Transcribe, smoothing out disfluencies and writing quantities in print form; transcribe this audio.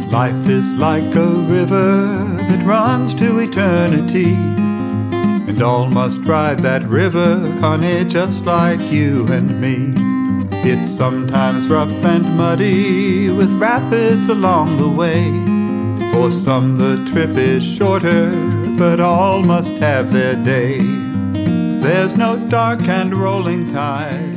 Life is like a river that runs to eternity, and all must ride that river, honey, just like you and me. It's sometimes rough and muddy, with rapids along the way. For some the trip is shorter, but all must have their day. There's no dark and rolling tide